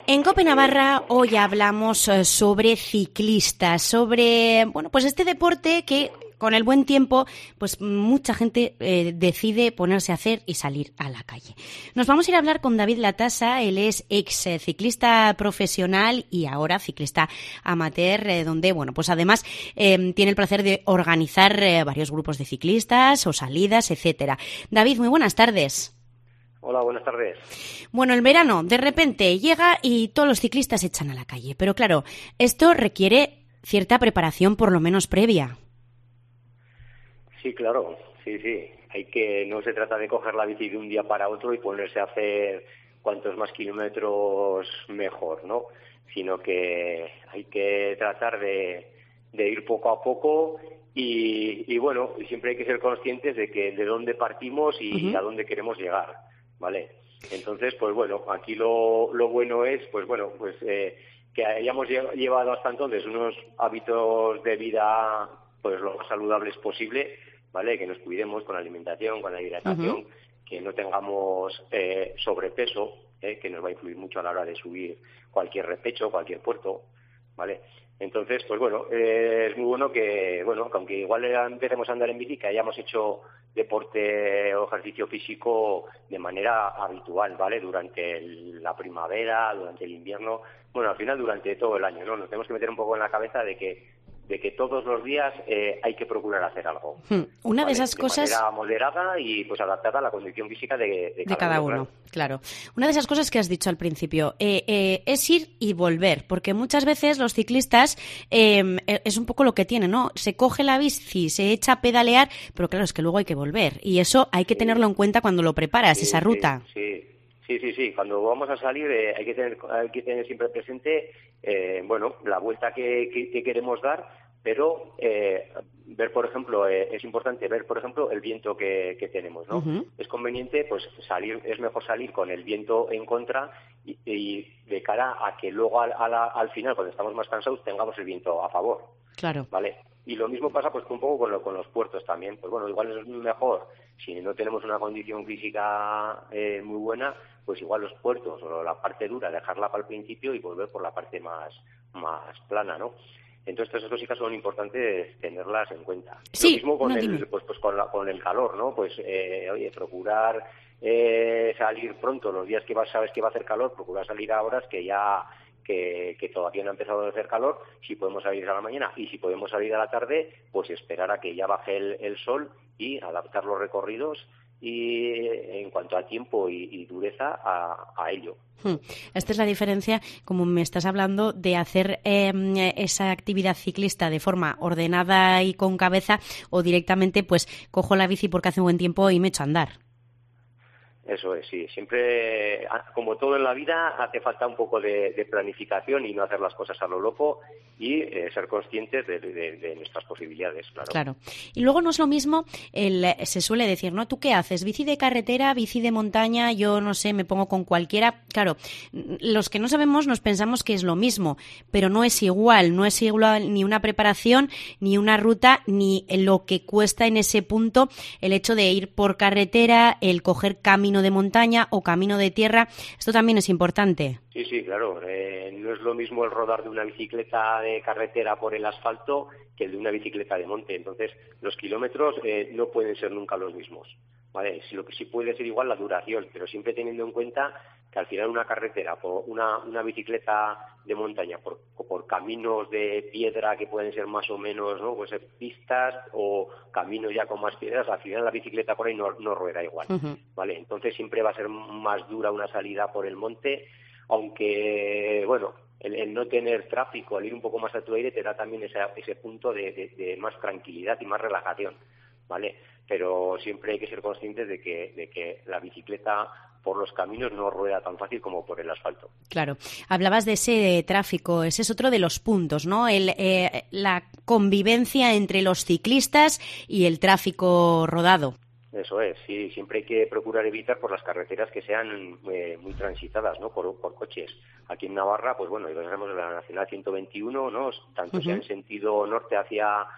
En COPE Navarra hoy hablamos sobre ciclistas, sobre pues este deporte que con el buen tiempo pues mucha gente decide ponerse a hacer y salir a la calle. Nos vamos a ir a hablar con David Latasa. Él es ex ciclista profesional y ahora ciclista amateur, donde pues además tiene el placer de organizar varios grupos de ciclistas o salidas, etcétera. David, muy buenas tardes. Hola, buenas tardes. Bueno, el verano de repente llega y todos los ciclistas se echan a la calle. Pero claro, esto requiere cierta preparación por lo menos previa. Sí, claro, sí. No se trata de coger la bici de un día para otro y ponerse a hacer cuantos más kilómetros mejor, ¿no? Sino que hay que tratar de ir poco a poco y siempre hay que ser conscientes de dónde partimos y a dónde queremos llegar. Vale, entonces, aquí lo bueno es, que hayamos llevado hasta entonces unos hábitos de vida, pues lo más saludables posible, ¿vale? Que nos cuidemos con la alimentación, con la hidratación, que no tengamos sobrepeso, que nos va a influir mucho a la hora de subir cualquier repecho, cualquier puerto, ¿vale? Entonces, es muy bueno que aunque igual empecemos a andar en bici, que hayamos hecho deporte o ejercicio físico de manera habitual, ¿vale? Durante la primavera, durante el invierno, al final durante todo el año, ¿no? Nos tenemos que meter un poco en la cabeza de que todos los días hay que procurar hacer algo. Una de esas cosas... De manera moderada y pues adaptada a la condición física de cada uno. Claro. Una de esas cosas que has dicho al principio es ir y volver, porque muchas veces los ciclistas es un poco lo que tienen, ¿no? Se coge la bici, se echa a pedalear, pero claro, es que luego hay que volver. Y eso hay que tenerlo en cuenta cuando lo preparas, esa ruta. Sí. Cuando vamos a salir hay que tener siempre presente la vuelta que queremos dar, pero ver, por ejemplo, es importante ver, por ejemplo, el viento que tenemos, ¿no? Es conveniente, es mejor salir con el viento en contra y de cara a que luego al final, cuando estamos más cansados, tengamos el viento a favor. Claro. ¿Vale? Y lo mismo pasa un poco con los puertos también. Igual es mejor, si no tenemos una condición física muy buena, pues igual los puertos o la parte dura dejarla para el principio y volver por la parte más plana, ¿no? Entonces todas esas cosas son importantes tenerlas en cuenta. Sí, lo mismo con el calor, ¿no? Procurar salir pronto los días que sabes que va a hacer calor, procurar salir a horas que todavía no ha empezado a hacer calor, si podemos salir a la mañana y si podemos salir a la tarde, pues esperar a que ya baje el sol y adaptar los recorridos y en cuanto a tiempo y dureza a ello. Esta es la diferencia, como me estás hablando, de hacer esa actividad ciclista de forma ordenada y con cabeza, o directamente pues cojo la bici porque hace buen tiempo y me echo a andar. Eso es, sí. Siempre, como todo en la vida, hace falta un poco de planificación y no hacer las cosas a lo loco y ser conscientes de nuestras posibilidades, claro. Claro. Y luego no es lo mismo, se suele decir, ¿no? ¿Tú qué haces? ¿Bici de carretera, bici de montaña? Yo no sé, me pongo con cualquiera. Claro, los que no sabemos nos pensamos que es lo mismo, pero no es igual ni una preparación, ni una ruta, ni lo que cuesta en ese punto el hecho de ir por carretera, el coger camino de montaña o camino de tierra. Esto también es importante. Sí, claro. No es lo mismo el rodar de una bicicleta de carretera por el asfalto que el de una bicicleta de monte. Entonces, los kilómetros no pueden ser nunca los mismos, ¿vale? Lo que sí puede ser igual la duración, pero siempre teniendo en cuenta que al final una carretera, por una bicicleta de montaña, por caminos de piedra que pueden ser más o menos, ¿no? Pues pistas o caminos ya con más piedras, al final la bicicleta por ahí no rueda igual, ¿vale? Entonces siempre va a ser más dura una salida por el monte, aunque, el no tener tráfico, al ir un poco más a tu aire, te da también ese punto de más tranquilidad y más relajación, ¿vale? Pero siempre hay que ser conscientes de que la bicicleta por los caminos no rueda tan fácil como por el asfalto. Claro. Hablabas de ese tráfico, ese es otro de los puntos, ¿no? La convivencia entre los ciclistas y el tráfico rodado. Eso es, sí, siempre hay que procurar evitar por las carreteras que sean muy transitadas, ¿no? Por coches. Aquí en Navarra, pues bueno, tenemos la Nacional 121, ¿no? Tanto sea en sentido norte hacia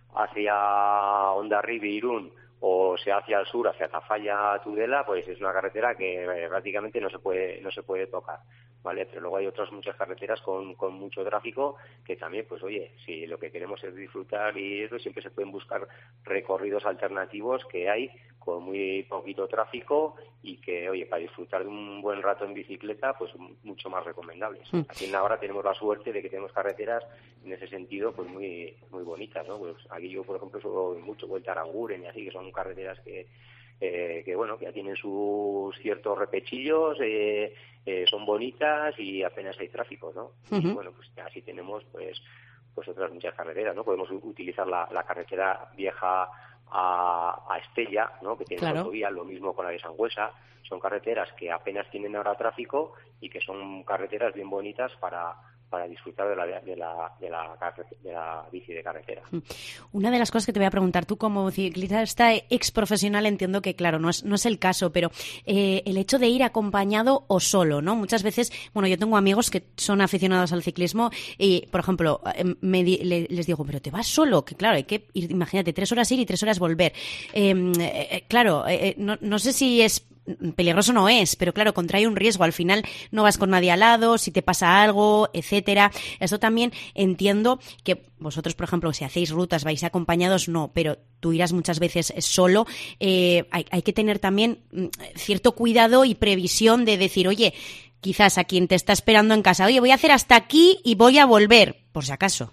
Hondarribia, Irún, o sea hacia el sur, hacia Tafalla, Tudela, pues es una carretera que prácticamente no se puede tocar, ¿vale? Pero luego hay otras muchas carreteras con mucho tráfico que también, pues oye, si lo que queremos es disfrutar y eso, siempre se pueden buscar recorridos alternativos que hay con muy poquito tráfico y que, oye, para disfrutar de un buen rato en bicicleta, pues mucho más recomendables. Aquí en Navarra tenemos la suerte de que tenemos carreteras en ese sentido pues muy muy bonitas, ¿no? Pues aquí yo, por ejemplo, suelo mucho Vuelta a Aranguren y así, que son carreteras que bueno, que ya tienen sus ciertos repechillos, son bonitas y apenas hay tráfico, ¿no? Y bueno, pues así tenemos pues otras muchas carreteras, ¿no? Podemos utilizar la carretera vieja a Estella, ¿no? Que tiene autovía, lo mismo con la de Sangüesa. Son carreteras que apenas tienen ahora tráfico y que son carreteras bien bonitas para disfrutar de la bici de carretera. Una de las cosas que te voy a preguntar, tú como ciclista ex profesional, entiendo que, claro, no es el caso, pero el hecho de ir acompañado o solo, ¿no? Muchas veces, bueno, yo tengo amigos que son aficionados al ciclismo y, por ejemplo, les digo, pero te vas solo, que claro, hay que ir, imagínate, 3 horas ir y 3 horas volver. Claro, no sé si es peligroso, no es, pero claro, contrae un riesgo. Al final no vas con nadie al lado, si te pasa algo, etcétera. Esto también entiendo que vosotros, por ejemplo, si hacéis rutas, vais acompañados, no, pero tú irás muchas veces solo. Hay que tener también cierto cuidado y previsión de decir, oye, quizás a quien te está esperando en casa, oye, voy a hacer hasta aquí y voy a volver, por si acaso.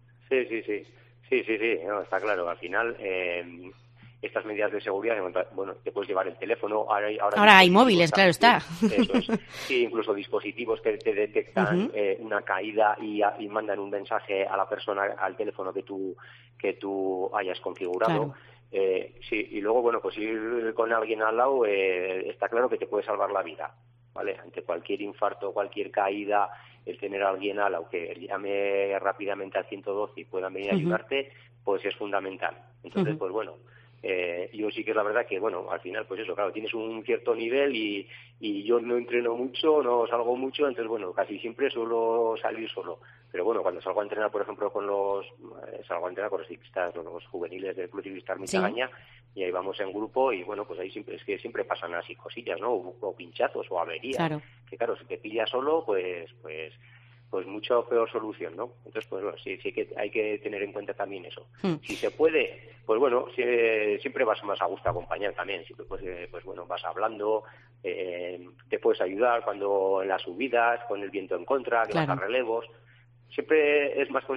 Sí, no, está claro. Al final, estas medidas de seguridad, bueno, te puedes llevar el teléfono. Ahora hay móviles, claro está. Eso es. Sí, incluso dispositivos que te detectan una caída y mandan un mensaje a la persona, al teléfono que tú hayas configurado. Claro. Sí, y luego, bueno, pues ir con alguien al lado, está claro que te puede salvar la vida, ¿vale? Ante cualquier infarto, cualquier caída, el tener a alguien al lado que llame rápidamente al 112 y puedan venir a ayudarte, pues es fundamental. Entonces, pues bueno, yo sí que es la verdad que, bueno, al final, pues eso, claro, tienes un cierto nivel y yo no entreno mucho, no salgo mucho, entonces, bueno, casi siempre suelo salir solo. Pero bueno, cuando salgo a entrenar, por ejemplo, salgo a entrenar con los ciclistas, los juveniles del Club Ciclista Mitagaña, y ahí vamos en grupo y, bueno, pues ahí siempre pasan así cosillas, ¿no? O pinchazos o averías. Claro. Que claro, si te pillas solo, pues mucho peor solución, ¿no? Entonces, pues bueno, sí que hay que tener en cuenta también eso. Si se puede, pues bueno, siempre vas más a gusto acompañar también. Siempre pues bueno, vas hablando, te puedes ayudar cuando en las subidas, con el viento en contra, que vas a relevos. Siempre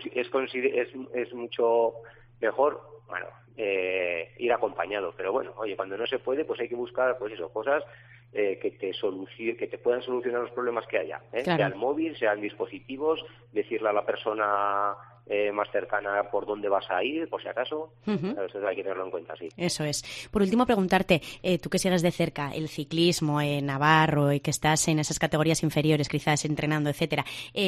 es mucho mejor, bueno, ir acompañado. Pero bueno, oye, cuando no se puede, pues hay que buscar, pues eso, cosas que te puedan solucionar los problemas que haya, Claro. Sea el móvil, sean dispositivos, decirle a la persona más cercana por dónde vas a ir, por si acaso. Eso hay que tenerlo en cuenta, sí. Eso es. Por último, preguntarte, tú que sigues de cerca el ciclismo en Navarro y que estás en esas categorías inferiores, quizás entrenando, etcétera,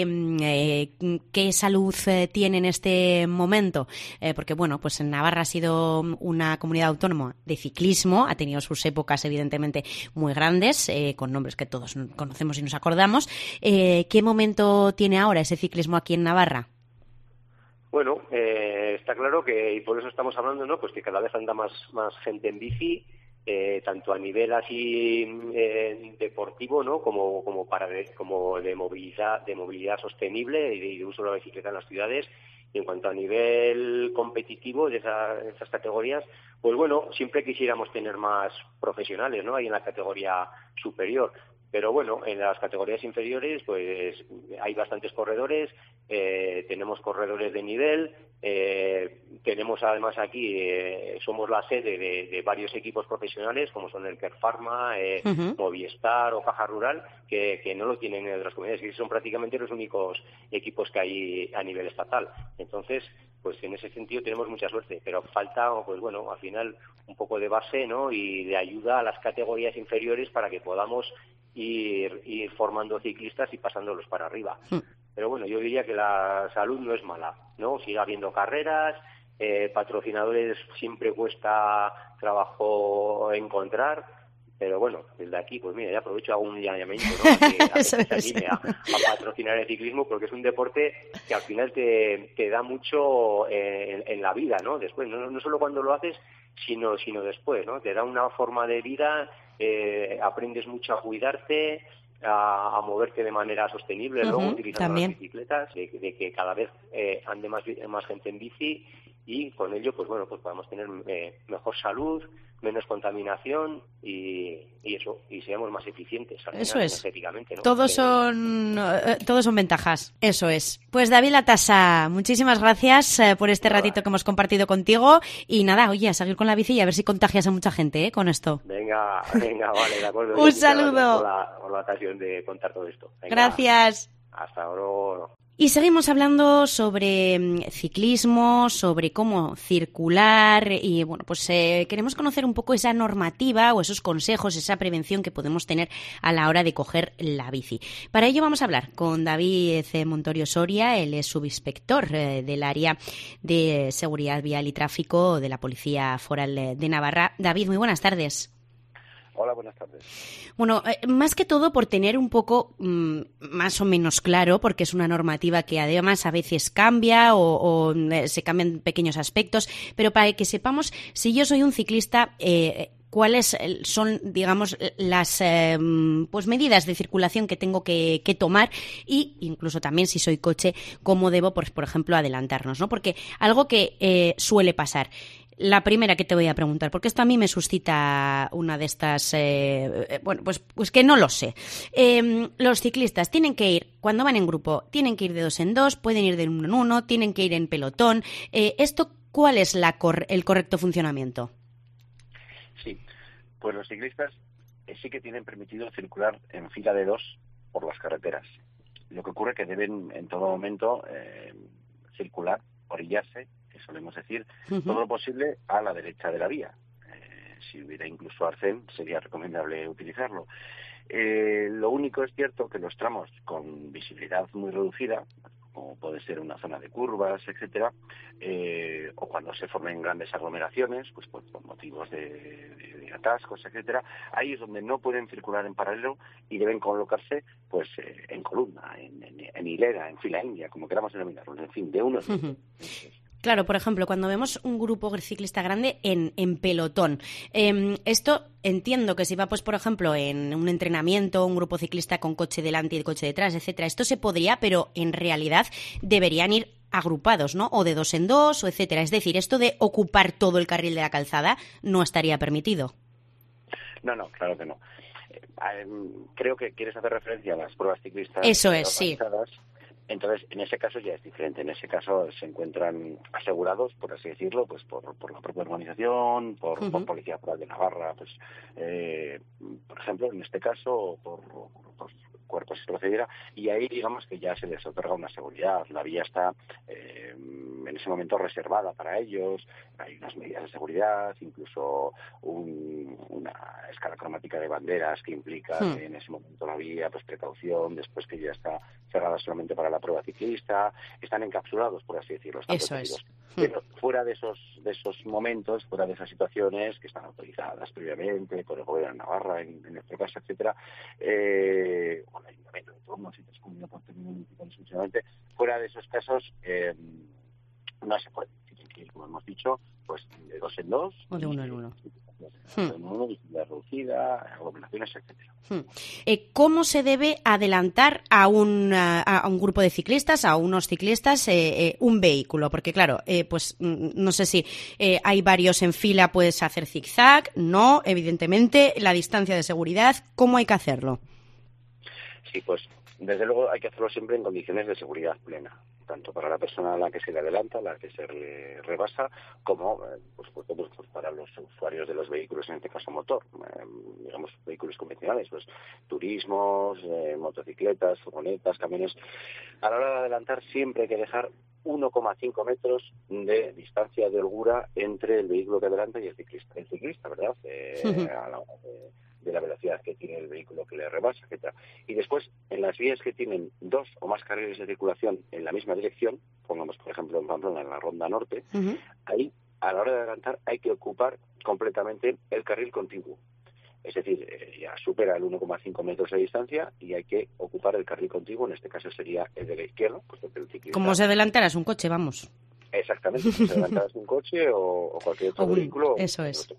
¿qué salud tiene en este momento? Porque, bueno, pues en Navarra ha sido una comunidad autónoma de ciclismo, ha tenido sus épocas, evidentemente, muy grandes, con nombres que todos conocemos y nos acordamos. ¿Qué momento tiene ahora ese ciclismo aquí en Navarra? Bueno, está claro que, y por eso estamos hablando, ¿no? Pues que cada vez anda más gente en bici, tanto a nivel así deportivo, ¿no? Como de movilidad sostenible y de uso de la bicicleta en las ciudades. Y en cuanto a nivel competitivo de esas categorías, pues bueno, siempre quisiéramos tener más profesionales, ¿no? Ahí en la categoría superior. Pero bueno, en las categorías inferiores pues hay bastantes corredores, tenemos corredores de nivel, tenemos además aquí, somos la sede de varios equipos profesionales como son el Kerpharma, Movistar o Caja Rural, que no lo tienen en otras comunidades, que son prácticamente los únicos equipos que hay a nivel estatal. Entonces, pues en ese sentido tenemos mucha suerte, pero falta, pues bueno, al final un poco de base, ¿no? Y de ayuda a las categorías inferiores para que podamos ir formando ciclistas y pasándolos para arriba. Pero bueno, yo diría que la salud no es mala, ¿no? Sigue habiendo carreras, patrocinadores siempre cuesta trabajo encontrar, pero bueno, desde aquí, pues mira, ya aprovecho, hago un llamamiento, ¿no? A que se anime a patrocinar el ciclismo, porque es un deporte que al final te da mucho en la vida, ¿no? Después, no solo cuando lo haces, sino después, ¿no? Te da una forma de vida, aprendes mucho a cuidarte, a moverte de manera sostenible, luego utilizando también las bicicletas, de que cada vez ande más gente en bici, y con ello pues bueno, pues podamos tener mejor salud, menos contaminación y eso, y seamos más eficientes al eso final, es energéticamente, ¿no? todos son ventajas, eso es. Pues David Latasa, muchísimas gracias por este ratito que hemos compartido contigo, y nada, oye, a seguir con la bici y a ver si contagias a mucha gente con esto. Venga, vale, de acuerdo. Un saludo por la ocasión de contar todo esto. Venga, gracias. Hasta ahora. Y seguimos hablando sobre ciclismo, sobre cómo circular y, bueno, pues queremos conocer un poco esa normativa o esos consejos, esa prevención que podemos tener a la hora de coger la bici. Para ello vamos a hablar con David Montorio Soria, él es subinspector del área de seguridad vial y tráfico de la Policía Foral de Navarra. David, muy buenas tardes. Hola, buenas tardes. Bueno, más que todo por tener un poco más o menos claro, porque es una normativa que además a veces cambia o se cambian pequeños aspectos, pero para que sepamos, si yo soy un ciclista, cuáles son, digamos, las pues medidas de circulación que tengo que tomar, y incluso también si soy coche, cómo debo, por ejemplo, adelantarnos, ¿no? Porque algo que suele pasar. La primera que te voy a preguntar, porque esto a mí me suscita una de estas, bueno, pues que no lo sé. Los ciclistas tienen que ir, cuando van en grupo, tienen que ir de 2 en 2, pueden ir de 1 en 1, tienen que ir en pelotón. ¿Esto cuál es el correcto funcionamiento? Sí, pues los ciclistas sí que tienen permitido circular en fila de 2 por las carreteras. Lo que ocurre es que deben en todo momento circular, orillarse, que solemos decir, todo lo posible a la derecha de la vía. Si hubiera incluso arcén, sería recomendable utilizarlo. Lo único es cierto que los tramos con visibilidad muy reducida, como puede ser una zona de curvas, etcétera, o cuando se formen grandes aglomeraciones, pues por motivos de atascos, etcétera, ahí es donde no pueden circular en paralelo y deben colocarse pues en columna, en hilera, en fila india, como queramos denominarlo, en fin, de uno. Claro, por ejemplo, cuando vemos un grupo ciclista grande en pelotón, esto entiendo que si va, pues por ejemplo, en un entrenamiento, un grupo ciclista con coche delante y coche detrás, etcétera, esto se podría, pero en realidad deberían ir agrupados, ¿no? O de 2 en 2, o etcétera. Es decir, esto de ocupar todo el carril de la calzada no estaría permitido. No, claro que no. Creo que quieres hacer referencia a las pruebas ciclistas. Eso es, sí. Entonces, en ese caso ya es diferente. En ese caso se encuentran asegurados, por así decirlo, pues por la propia organización, por Policía Foral de Navarra, pues, por ejemplo, en este caso, por cuerpos si procediera, y ahí digamos que ya se les otorga una seguridad. La vía está en ese momento reservada para ellos, hay unas medidas de seguridad, incluso una escala cromática de banderas que implica que en ese momento la vía, pues precaución, después que ya está cerrada solamente para la prueba ciclista, están encapsulados, por así decirlo. Eso es. Pero fuera de esos momentos, fuera de esas situaciones que están autorizadas previamente por el Gobierno de Navarra, en nuestro caso, etcétera, o el Ayuntamiento de turno, si te escucho por términos municipales exclusivamente, fuera de esos casos no se puede. Tienen que ir, como hemos dicho, pues de 2 en 2. O de 1 en 1. Visibilidad reducida, aglomeraciones, etcétera. ¿Cómo se debe adelantar a un grupo de ciclistas, a unos ciclistas, un vehículo? Porque claro, pues no sé si hay varios en fila, puedes hacer zigzag, no, evidentemente, la distancia de seguridad, ¿cómo hay que hacerlo? Sí, pues desde luego hay que hacerlo siempre en condiciones de seguridad plena, tanto para la persona a la que se le adelanta, a la que se le rebasa, como pues para los usuarios de los vehículos, en este caso motor, digamos vehículos convencionales, pues turismos, motocicletas, furgonetas, camiones. A la hora de adelantar siempre hay que dejar 1,5 metros de distancia de holgura entre el vehículo que adelanta y el ciclista. El ciclista, ¿verdad? A la hora de la velocidad que tiene el vehículo que le rebasa, etcétera. Y después, en las vías que tienen 2 o más carriles de circulación en la misma dirección, pongamos por ejemplo en Pamplona, en la Ronda Norte, ahí a la hora de adelantar hay que ocupar completamente el carril contiguo. Es decir, ya supera el 1,5 metros de distancia y hay que ocupar el carril contiguo, en este caso sería el de la izquierda. Pues el ciclista... Como si adelantaras un coche, vamos. Exactamente, como si adelantaras un coche o cualquier otro vehículo. Eso es.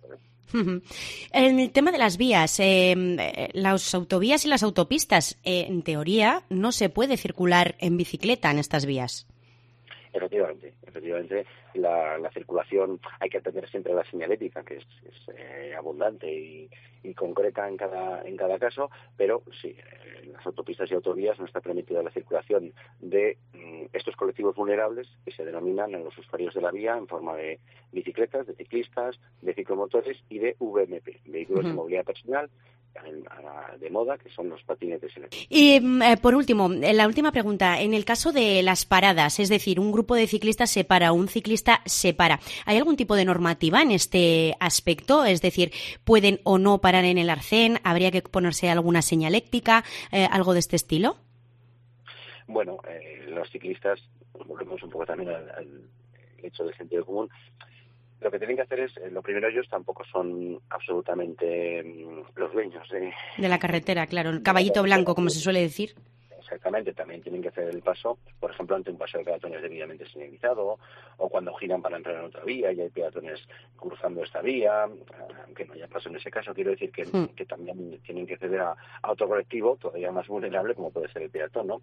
En el tema de las vías, las autovías y las autopistas, en teoría no se puede circular en bicicleta en estas vías. Efectivamente, la circulación hay que atender siempre a la señalética, que es abundante y concreta en cada caso, pero sí, en las autopistas y autovías no está permitida la circulación de estos colectivos vulnerables que se denominan a los usuarios de la vía en forma de bicicletas, de ciclistas, de ciclomotores y de VMP, vehículos de movilidad personal, de moda, que son los patinetes eléctricos. Y por último, la última pregunta. En el caso de las paradas, es decir, un grupo de ciclistas se para, un ciclista se para, ¿hay algún tipo de normativa en este aspecto? Es decir, ¿pueden o no parar en el arcén? ¿Habría que ponerse alguna señaléctica? ¿Algo de este estilo? Bueno, los ciclistas, volvemos un poco también al hecho del sentido común. Lo que tienen que hacer es, lo primero, ellos tampoco son absolutamente los dueños de la carretera, claro, el caballito blanco, como se suele decir. Exactamente, también tienen que hacer el paso, por ejemplo, ante un paso de peatones debidamente señalizado, o cuando giran para entrar en otra vía y hay peatones cruzando esta vía, aunque no haya paso en ese caso, quiero decir que también tienen que ceder a otro colectivo todavía más vulnerable, como puede ser el peatón, ¿no?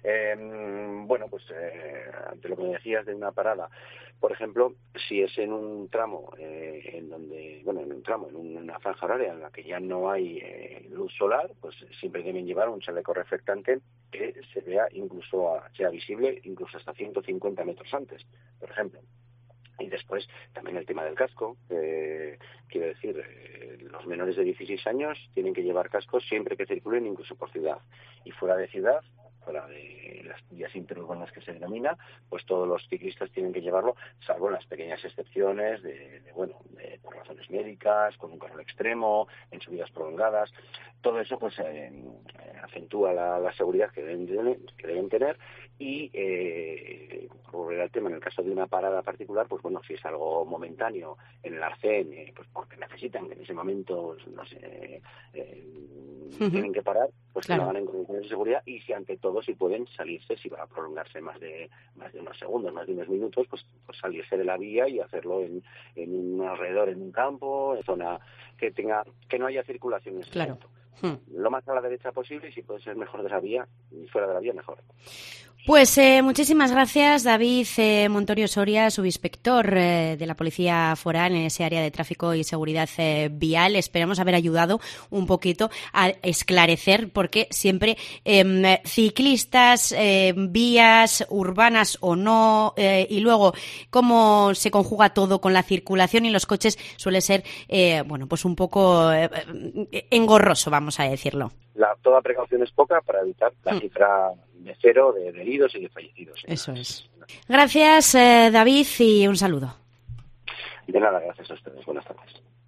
Ante lo que me decías de una parada, por ejemplo, si es en un tramo en una franja horaria en la que ya no hay luz solar, pues siempre deben llevar un chaleco reflectante que se vea sea visible incluso hasta 150 metros antes, por ejemplo. Y después también el tema del casco, quiero decir, los menores de 16 años tienen que llevar cascos siempre que circulen, incluso por ciudad. Y fuera de ciudad, fuera de las vías interurbanas que se denomina, pues todos los ciclistas tienen que llevarlo, salvo en las pequeñas excepciones por razones médicas, con un calor extremo, en subidas prolongadas. Todo eso pues acentúa la seguridad que deben tener y por el tema, en el caso de una parada particular, pues bueno, si es algo momentáneo en el arcén, pues porque necesitan que en ese momento, no sé, tienen que parar, pues claro, que lo hagan en condiciones de seguridad, y si ante todo, si pueden salirse, si va a prolongarse más de unos segundos, más de unos minutos, pues salirse de la vía y hacerlo en un alrededor, en un campo, en zona que no haya circulación en ese momento. Lo más a la derecha posible, y si puede ser mejor de la vía, y fuera de la vía, mejor. Pues muchísimas gracias, David Montorio Soria, subinspector de la Policía Foral en ese área de tráfico y seguridad vial. Esperamos haber ayudado un poquito a esclarecer, porque siempre ciclistas, vías urbanas o no, y luego cómo se conjuga todo con la circulación y los coches, suele ser pues un poco engorroso, vamos a decirlo. Toda precaución es poca para evitar la cifra de 0 de heridos y de fallecidos. Eso es. Gracias, David, y un saludo. De nada, gracias a ustedes. Buenas tardes.